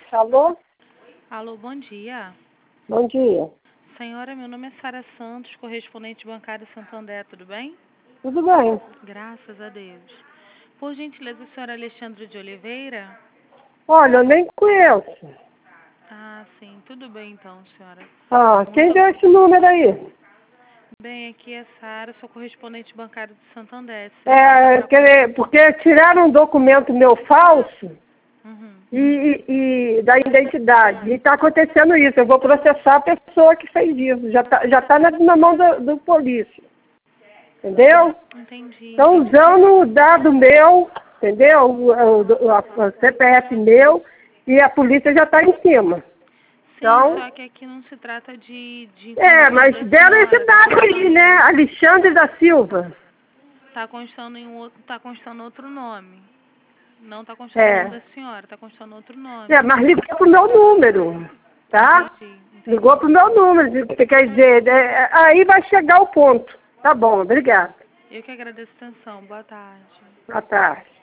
Alô? Alô, bom dia. Bom dia. Senhora, meu nome é Sara Santos, correspondente bancário Santander, tudo bem? Tudo bem? Graças a Deus. Por gentileza, a senhora Alexandre de Oliveira? Olha, eu nem conheço. Ah, sim, tudo bem então, senhora. Quem deu esse número aí? Bem, aqui é Sara, sou correspondente bancário de Santander. Porque tiraram um documento meu falso Uhum. e da identidade. E está acontecendo isso. Eu vou processar a pessoa que fez isso. Já tá na mão do polícia. Entendeu? Entendi. Estão usando o dado meu, entendeu? O CPF meu, e a polícia já está em cima. Sim, Então, só que aqui não se trata de informações mas da deram esse senhora, dado aí, né? Alexandre da Silva. Tá constando tá constando outro nome. Não tá constando o nome É. da senhora, tá constando outro nome. Mas ligou pro meu número, tá? Entendi. Ligou pro meu número, quer dizer, aí vai chegar o ponto. Tá bom, obrigada. Eu que agradeço a atenção. Boa tarde. Boa tarde.